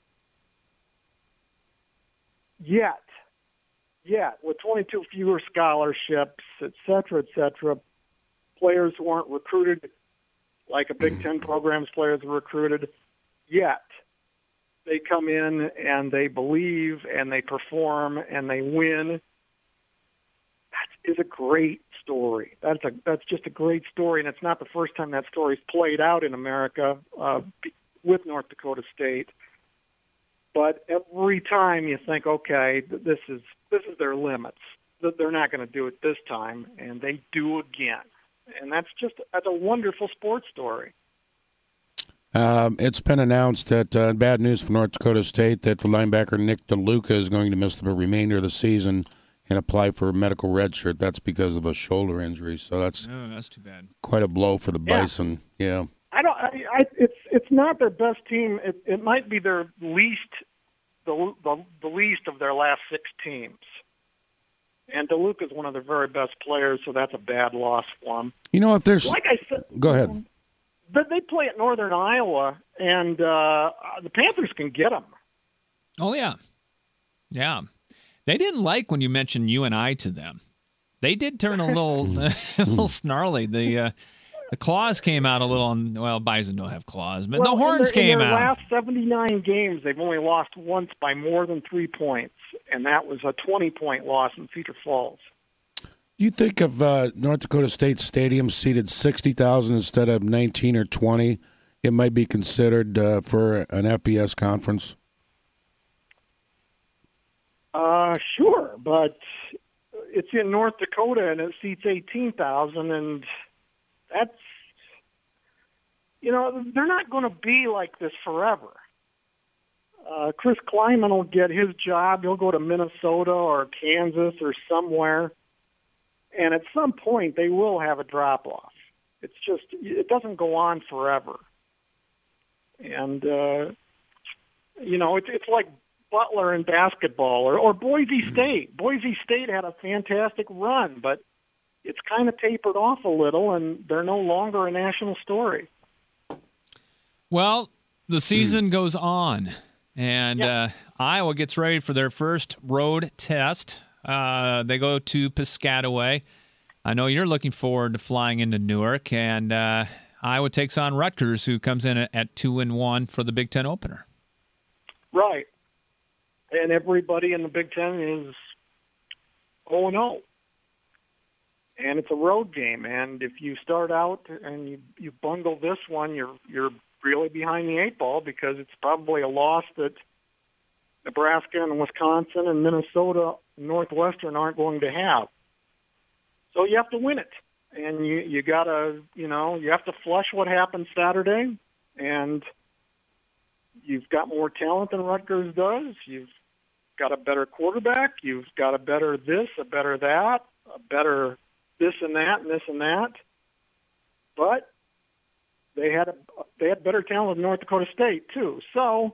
yet, yet, with twenty-two fewer scholarships, et cetera, et cetera, players who aren't recruited like a Big Ten program's players are recruited, yet they come in and they believe and they perform and they win. That is a great story. That's a that's just a great story, and it's not the first time that story's played out in America uh, with North Dakota State. But every time you think, okay, this is this is their limits. That they're not going to do it this time, and they do again. And that's just that's a wonderful sports story. Um, it's been announced that uh, bad news for North Dakota State that the linebacker Nick DeLuca is going to miss the remainder of the season and apply for a medical red shirt. That's because of a shoulder injury. So that's oh, that's too bad. Quite a blow for the Yeah. Bison. Yeah. I don't. I, I, it's it's not their best team. It, it might be their least, the, the the least of their last six teams. And DeLuca is one of their very best players, so that's a bad loss for them. You know, if there's Like I said, go ahead. but they play at Northern Iowa, and uh, the Panthers can get them. Oh, yeah. Yeah. They didn't like when you mentioned U N I to them. They did turn a little a little snarly. The uh, the claws came out a little. On, well, Bison don't have claws, but Well, the horns in their, came in their out. last seventy-nine games, they've only lost once by more than three points, and that was a twenty-point loss in Cedar Falls. Do you think if uh, North Dakota State Stadium seated sixty thousand instead of nineteen or twenty, it might be considered uh, for an F B S conference? Uh, sure, but it's in North Dakota and it seats eighteen thousand, and that's, you know, they're not going to be like this forever. Uh, Chris Kleiman will get his job. He'll go to Minnesota or Kansas or somewhere, and at some point they will have a drop-off. It's just, it doesn't go on forever. And, uh, you know, it's it's like Butler in basketball, or, or Boise State. Boise State had a fantastic run, but it's kind of tapered off a little, and they're no longer a national story. Well, the season goes on, and uh, Iowa gets ready for their first road test. Uh, they go to Piscataway. I know you're looking forward to flying into Newark, and uh, Iowa takes on Rutgers, who comes in at two and one for the Big Ten opener. Right. And everybody in the Big Ten is oh and oh. And it's a road game, and if you start out and you, you bungle this one, you're you're really behind the eight ball, because it's probably a loss that Nebraska and Wisconsin and Minnesota and Northwestern aren't going to have. So you have to win it, and you you gotta you know you have to flush what happened Saturday, and you've got more talent than Rutgers does. You've got a better quarterback. You've got a better this, a better that, a better this and that, and this and that. But they had a, they had better talent than North Dakota State too. So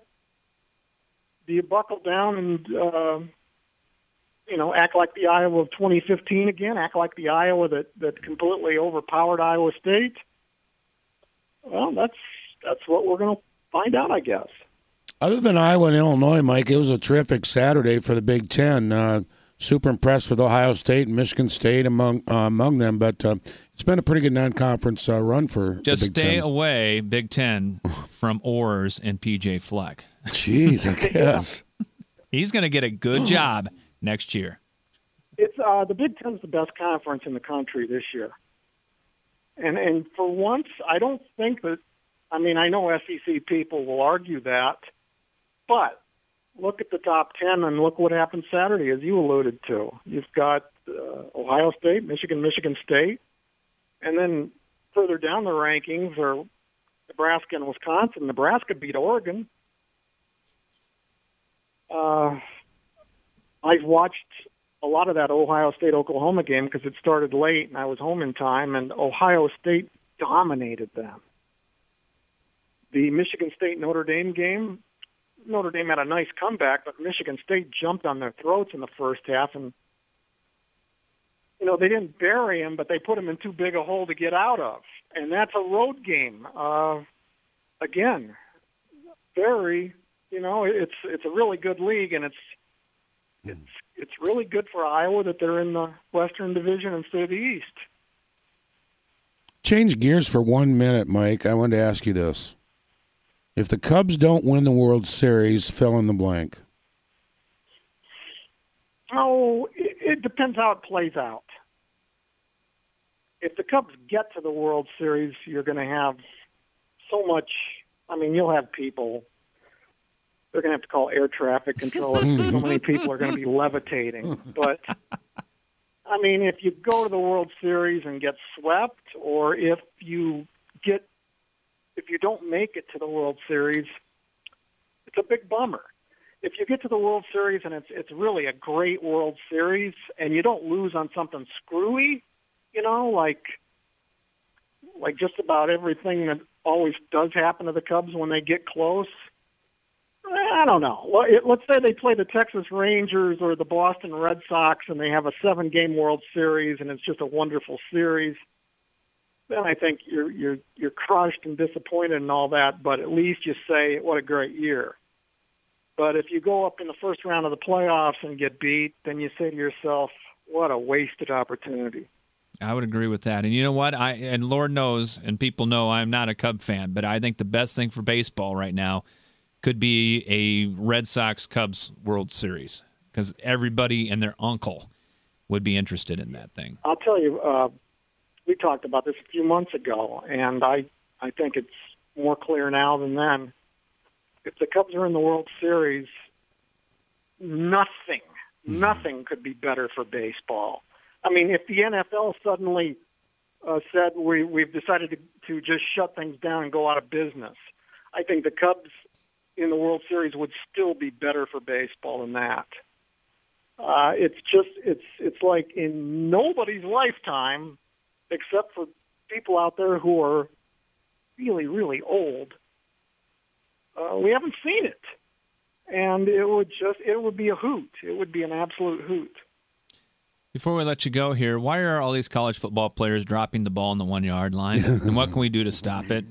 do you buckle down and uh, you know act like the Iowa of twenty fifteen again? Act like the Iowa that that completely overpowered Iowa State? Well, that's that's what we're going to find out, I guess. Other than Iowa and Illinois, Mike, it was a terrific Saturday for the Big Ten. Uh, super impressed with Ohio State and Michigan State among uh, among them. But uh, it's been a pretty good non-conference uh, run for Just the Big stay Ten. away, Big Ten, from Orrs and P J Fleck. Jeez, I guess. He's going to get a good job next year. It's uh, the Big Ten's the best conference in the country this year, and and for once, I don't think that. I mean, I know S E C people will argue that, but look at the top ten and look what happened Saturday, as you alluded to. You've got uh, Ohio State, Michigan, Michigan State, and then further down the rankings are Nebraska and Wisconsin. Nebraska beat Oregon. Uh, I've watched a lot of that Ohio State-Oklahoma game because it started late and I was home in time, and Ohio State dominated them. The Michigan State-Notre Dame game, Notre Dame had a nice comeback, but Michigan State jumped on their throats in the first half, and you know they didn't bury him, but they put him in too big a hole to get out of, and that's a road game. Uh, again, very, you know, it's it's a really good league, and it's it's it's really good for Iowa that they're in the Western Division instead of the East. Change gears for one minute, Mike. I wanted to ask you this. If the Cubs don't win the World Series, fill in the blank. Oh, it, it depends how it plays out. If the Cubs get to the World Series, you're going to have so much. I mean, you'll have people. They're going to have to call air traffic controllers because so many people are going to be levitating. But, I mean, if you go to the World Series and get swept, or if you get, if you don't make it to the World Series, it's a big bummer. If you get to the World Series and it's it's really a great World Series and you don't lose on something screwy, you know, like like just about everything that always does happen to the Cubs when they get close. I don't know. Well, it, let's say they play the Texas Rangers or the Boston Red Sox and they have a seven-game World Series and it's just a wonderful series. Then I think you're you're you're crushed and disappointed and all that, but at least you say, what a great year. But if you go up in the first round of the playoffs and get beat, then you say to yourself, what a wasted opportunity. I would agree with that. And you know what? I and Lord knows, and people know I'm not a Cub fan, but I think the best thing for baseball right now could be a Red Sox-Cubs World Series because everybody and their uncle would be interested in that thing. I'll tell you, uh, we talked about this a few months ago, and I, I think it's more clear now than then. If the Cubs are in the World Series, nothing, mm-hmm. nothing could be better for baseball. I mean, if the N F L suddenly uh, said we, we've decided to, to just shut things down and go out of business, I think the Cubs in the World Series would still be better for baseball than that. Uh, it's just, it's it's like in nobody's lifetime, except for people out there who are really, really old, uh, we haven't seen it. And it would just, it would be a hoot. It would be an absolute hoot. Before we let you go here, why are all these college football players dropping the ball on the one-yard line? And what can we do to stop it?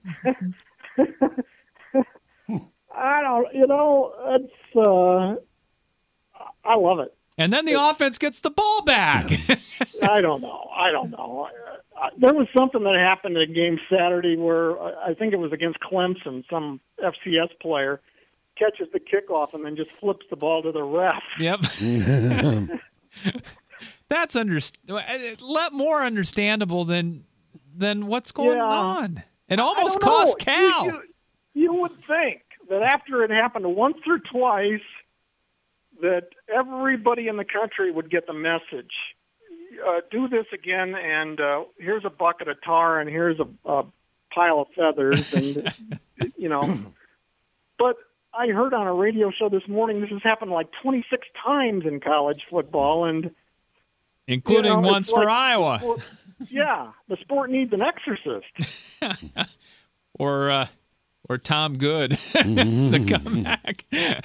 I don't, you know, it's, uh, I love it. And then the it's, offense gets the ball back. I don't know. I don't know. Uh, there was something that happened in a game Saturday where uh, I think it was against Clemson, some F C S player catches the kickoff and then just flips the ball to the ref. Yep. That's under, more understandable than than what's going yeah. on. It almost cost Cal. You, you, you would think that after it happened once or twice, that everybody in the country would get the message. Uh, do this again, and uh, here's a bucket of tar, and here's a, a pile of feathers, and you know. But I heard on a radio show this morning this has happened like twenty-six times in college football, and including you know, once for like, Iowa. Well, yeah, the sport needs an exorcist. or uh, or Tom Good to come back.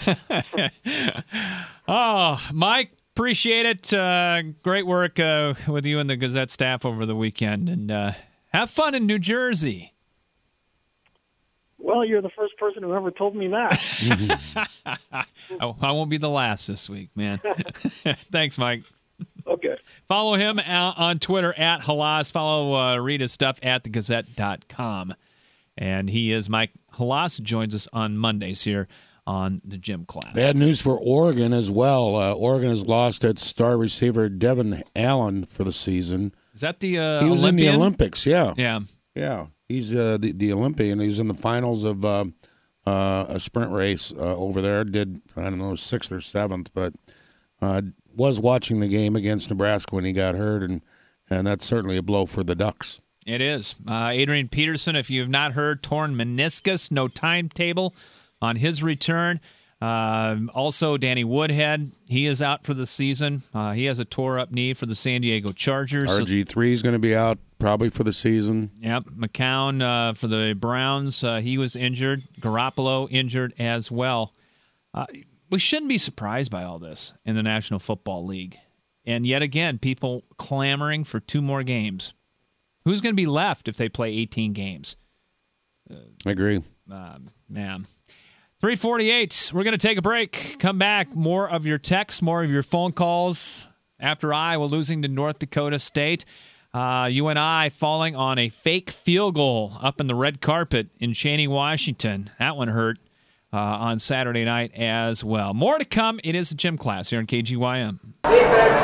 Oh, Mike, appreciate it. Uh, great work uh, with you and the Gazette staff over the weekend, and uh, have fun in New Jersey. Well, Well, you're the first person who ever told me that. oh, I won't be the last this week, man. Thanks, Mike. Okay. Follow him on Twitter at Halas. Follow uh, read his stuff at the gazette dot com. And he is Mike Halas, who joins us on Mondays here on the Gym Class. Bad news for Oregon as well. Uh, Oregon has lost its star receiver Devin Allen for the season. Is that the uh, He was Olympian? in the Olympics, yeah. Yeah. Yeah. He's uh, the, the Olympian. He was in the finals of uh, uh, a sprint race uh, over there. Did, I don't know, sixth or seventh, but uh, was watching the game against Nebraska when he got hurt, and, and that's certainly a blow for the Ducks. It is. Uh, Adrian Peterson, if you have not heard, torn meniscus, no timetable on his return. Uh, also, Danny Woodhead, he is out for the season. Uh, he has a tore-up knee for the San Diego Chargers. R G three is going to be out probably for the season. Yep. McCown uh, for the Browns, uh, he was injured. Garoppolo injured as well. Uh, we shouldn't be surprised by all this in the National Football League. And yet again, people clamoring for two more games. Who's going to be left if they play eighteen games? Uh, I agree. Um, yeah. three forty-eight, we're going to take a break. Come back, more of your texts, more of your phone calls after Iowa losing to North Dakota State. Uh, U N I falling on a fake field goal up in the red carpet in Cheney, Washington. That one hurt uh, on Saturday night as well. More to come. It is the Gym Class here on K G Y M. Hear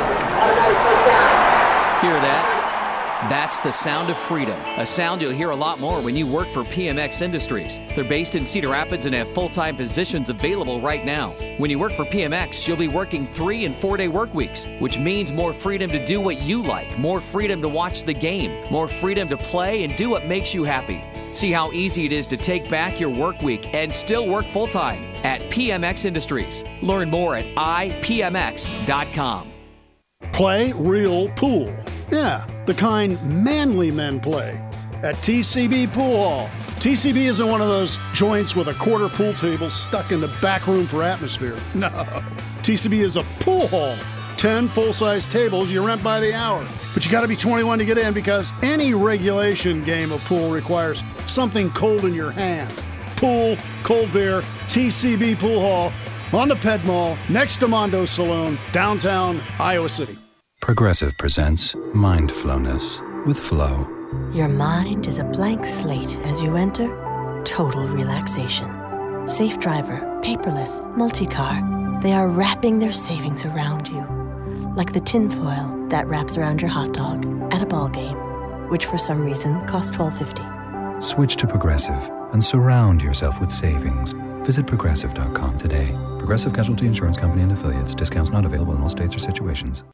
that? That's the sound of freedom, a sound you'll hear a lot more when you work for P M X Industries. They're based in Cedar Rapids and have full-time positions available right now. When you work for P M X, you'll be working three and four-day work weeks, which means more freedom to do what you like, more freedom to watch the game, more freedom to play and do what makes you happy. See how easy it is to take back your work week and still work full-time at P M X Industries. Learn more at I P M X dot com. Play real pool. Yeah, the kind manly men play at T C B Pool Hall. T C B isn't one of those joints with a quarter pool table stuck in the back room for atmosphere. No. T C B is a pool hall. ten full-size tables you rent by the hour. But you got to be twenty-one to get in because any regulation game of pool requires something cold in your hand. Pool, cold beer, T C B Pool Hall on the Ped Mall next to Mondo Saloon, downtown Iowa City. Progressive presents Mindfulness with Flow. Your mind is a blank slate as you enter total relaxation. Safe driver, paperless, multi-car. They are wrapping their savings around you. Like the tinfoil that wraps around your hot dog at a ball game, which for some reason costs twelve fifty. Switch to Progressive and surround yourself with savings. Visit Progressive dot com today. Progressive Casualty Insurance Company and Affiliates. Discounts not available in all states or situations.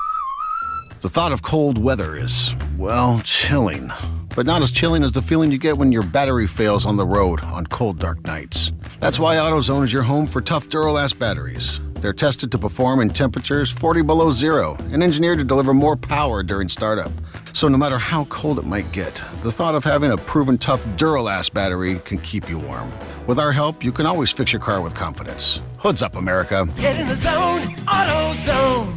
The thought of cold weather is, well, chilling. But not as chilling as the feeling you get when your battery fails on the road on cold, dark nights. That's why AutoZone is your home for tough Duralast batteries. They're tested to perform in temperatures forty below zero and engineered to deliver more power during startup. So no matter how cold it might get, the thought of having a proven tough Duralast battery can keep you warm. With our help, you can always fix your car with confidence. Hoods up, America. Get in the zone, AutoZone.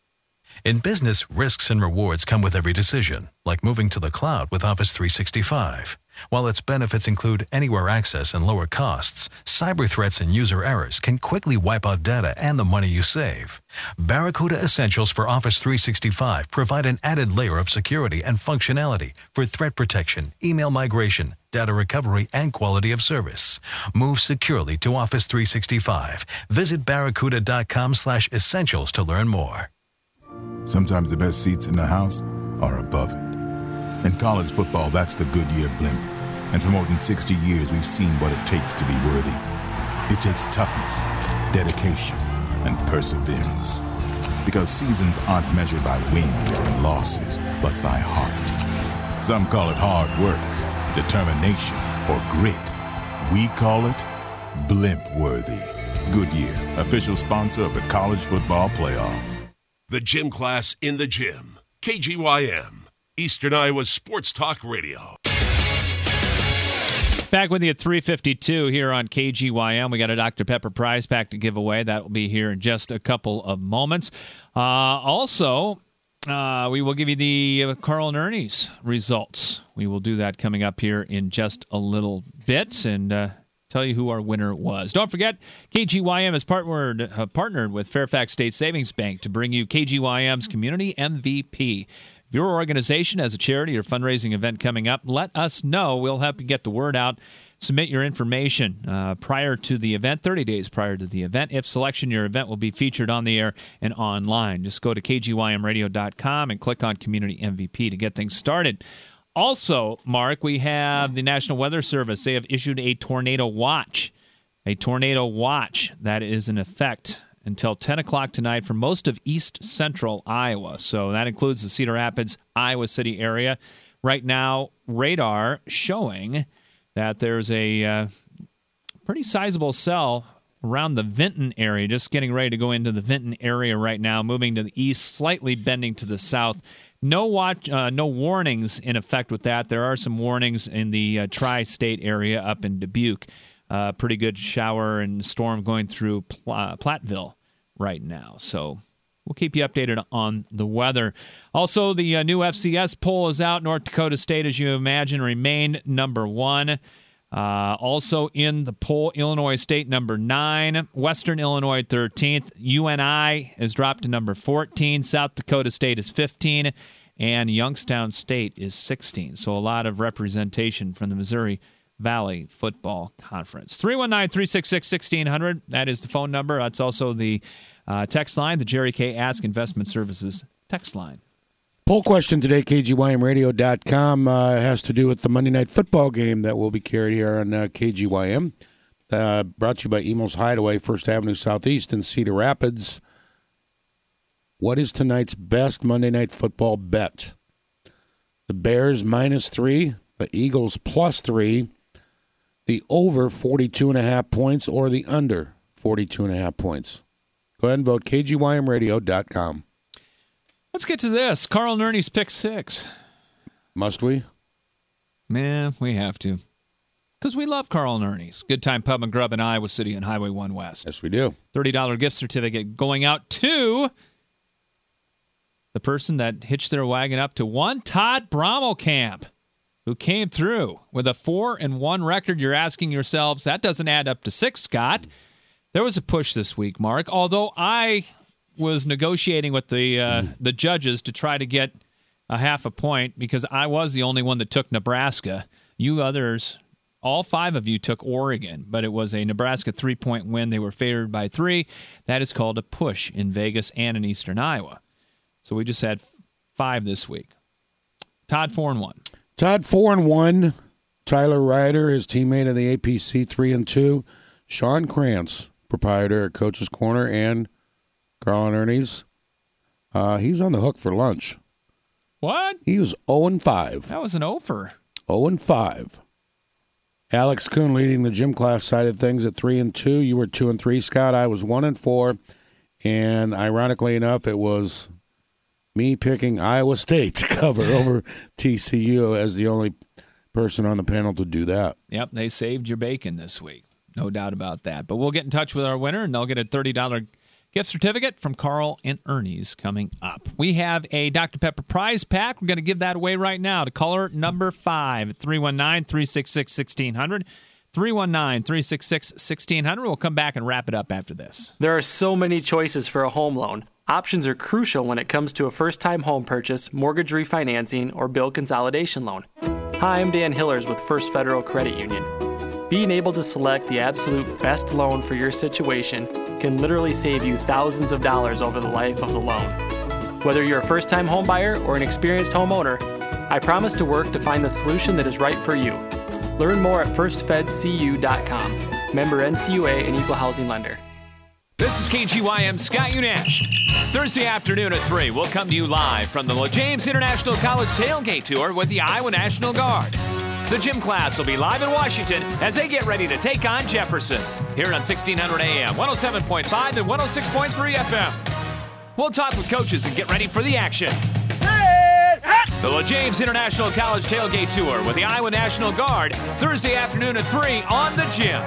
In business, risks and rewards come with every decision, like moving to the cloud with Office three sixty-five. While its benefits include anywhere access and lower costs, cyber threats and user errors can quickly wipe out data and the money you save. Barracuda Essentials for Office three sixty-five provide an added layer of security and functionality for threat protection, email migration, data recovery, and quality of service. Move securely to Office three sixty-five. Visit barracuda dot com slash essentials to learn more. Sometimes the best seats in the house are above it. In college football, that's the Goodyear blimp. And for more than sixty years, we've seen what it takes to be worthy. It takes toughness, dedication, and perseverance. Because seasons aren't measured by wins and losses, but by heart. Some call it hard work, determination, or grit. We call it blimp-worthy. Goodyear, official sponsor of the College Football Playoff. The Gym Class in the Gym. K G Y M, Eastern Iowa Sports Talk Radio. Back with you at three fifty-two here on K G Y M. We got a Doctor Pepper prize pack to give away. That will be here in just a couple of moments. Uh, also, Uh, we will give you the uh, Carl and Ernie's results. We will do that coming up here in just a little bit and uh, tell you who our winner was. Don't forget, K G Y M has partnered, uh, partnered with Fairfax State Savings Bank to bring you K G Y M's Community M V P. If your organization has a charity or fundraising event coming up, let us know. We'll help you get the word out. Submit your information uh, prior to the event, thirty days prior to the event. If selection, your event will be featured on the air and online. Just go to K G Y M radio dot com and click on Community M V P to get things started. Also, Mark, we have the National Weather Service. They have issued a tornado watch. A tornado watch that is in effect until ten o'clock tonight for most of east central Iowa. So that includes the Cedar Rapids, Iowa City area. Right now, radar showing that there's a uh, pretty sizable cell around the Vinton area, just getting ready to go into the Vinton area right now, moving to the east, slightly bending to the south. No watch, uh, no warnings in effect with that. There are some warnings in the uh, tri-state area up in Dubuque. Uh, pretty good shower and storm going through Pl- uh, Platteville right now. So we'll keep you updated on the weather. Also, the uh, new F C S poll is out. North Dakota State, as you imagine, remained number one. Uh, also in the poll, Illinois State number nine, Western Illinois thirteenth. U N I has dropped to number fourteen. South Dakota State is fifteen. And Youngstown State is sixteen. So a lot of representation from the Missouri Valley Football Conference. three one nine, three six six, one six zero zero. That is the phone number. That's also the uh, text line, the Jerry K. Ask Investment Services text line. Poll question today, K G Y M radio dot com, uh, has to do with the Monday Night Football game that will be carried here on uh, K G Y M. Uh, brought to you by Emo's Hideaway, First Avenue Southeast in Cedar Rapids. What is tonight's best Monday Night Football bet? The Bears minus three, the Eagles plus three, the over forty-two and a half points, or the under forty-two and a half points. Go ahead and vote K G Y M radio dot com. Let's get to this. Carl and Ernie's pick six. Must we? Man, we have to. Because we love Carl and Ernie's. Good Time Pub and Grub in Iowa City on Highway one West. Yes, we do. thirty dollars gift certificate going out to the person that hitched their wagon up to one Todd Brommelkamp, who came through with a four and one record. You're asking yourselves, that doesn't add up to six, Scott. There was a push this week, Mark, although I was negotiating with the uh, the judges to try to get a half a point because I was the only one that took Nebraska. You others, all five of you took Oregon, but it was a Nebraska three-point win. They were favored by three. That is called a push in Vegas and in eastern Iowa. So we just had five this week. Todd, four and one. Todd, four and one. Tyler Ryder, his teammate in the A P C, three and two. Sean Krantz, proprietor at Coach's Corner, and Carl and Ernie's. Uh, he's on the hook for lunch. What? He was zero and five. That was an offer. zero and five. Alex Kuhn leading the gym class side of things at three and two. You were two and three, Scott. I was one and four. And ironically enough, it was me picking Iowa State to cover over T C U as the only person on the panel to do that. Yep, they saved your bacon this week. No doubt about that. But we'll get in touch with our winner, and they'll get a thirty dollars gift certificate from Carl and Ernie's coming up. We have a Doctor Pepper prize pack. We're going to give that away right now to caller number five at three one nine, three six six, one six zero zero. three one nine, three six six, one six zero zero. We'll come back and wrap it up after this. There are so many choices for a home loan. Options are crucial when it comes to a first-time home purchase, mortgage refinancing, or bill consolidation loan. Hi, I'm Dan Hillers with First Federal Credit Union. Being able to select the absolute best loan for your situation can literally save you thousands of dollars over the life of the loan. Whether you're a first-time home buyer or an experienced homeowner, I promise to work to find the solution that is right for you. Learn more at first fed c u dot com. Member N C U A and Equal Housing Lender. This is K G Y M Scott Unash. Thursday afternoon at three, we'll come to you live from the La James International College Tailgate Tour with the Iowa National Guard. The gym class will be live in Washington as they get ready to take on Jefferson. Here on sixteen hundred A M, one oh seven point five and one oh six point three F M. We'll talk with coaches and get ready for the action. The La James International College Tailgate Tour with the Iowa National Guard, Thursday afternoon at three on the gym.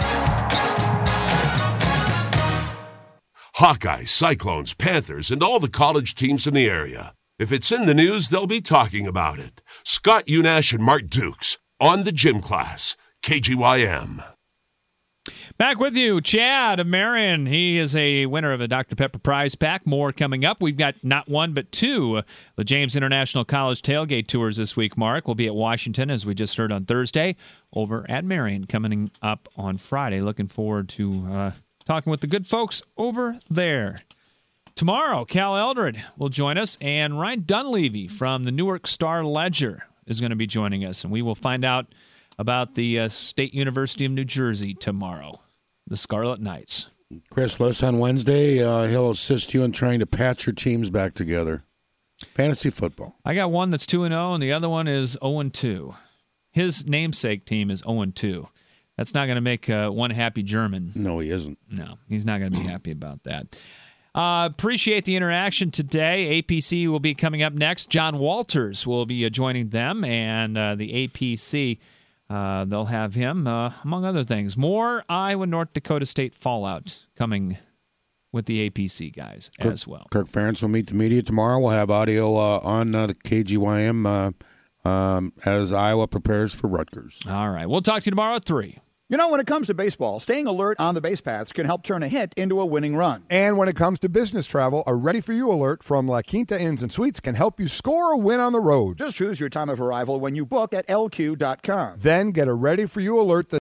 Hawkeyes, Cyclones, Panthers, and all the college teams in the area. If it's in the news, they'll be talking about it. Scott Unash and Mark Dukes on the Gym Class, K G Y M. Back with you, Chad of Marion. He is a winner of a Doctor Pepper prize pack. More coming up. We've got not one, but two the James International College tailgate tours this week, Mark. We'll be at Washington, as we just heard on Thursday, over at Marion coming up on Friday. Looking forward to uh, talking with the good folks over there. Tomorrow, Cal Eldred will join us, and Ryan Dunleavy from the Newark Star-Ledger is going to be joining us, and we will find out about the uh, State University of New Jersey tomorrow, the Scarlet Knights. Chris Liss on Wednesday, uh, he'll assist you in trying to patch your teams back together. Fantasy football. I got one that's two and oh, and the other one is oh and two. His namesake team is oh and two. That's not going to make uh, one happy German. No, he isn't. No, he's not going to be happy about that. Uh, appreciate the interaction today. A P C will be coming up next. John Walters will be uh, joining them, and uh, the A P C, uh, they'll have him, uh, among other things. More Iowa, North Dakota State fallout coming with the A P C guys Kirk, as well. Kirk Ferentz will meet the media tomorrow. We'll have audio uh, on uh, the K G Y M uh, um, as Iowa prepares for Rutgers. All right. We'll talk to you tomorrow at three. You know, when it comes to baseball, staying alert on the base paths can help turn a hit into a winning run. And when it comes to business travel, a ready-for-you alert from La Quinta Inns and Suites can help you score a win on the road. Just choose your time of arrival when you book at L Q dot com. Then get a ready-for-you alert that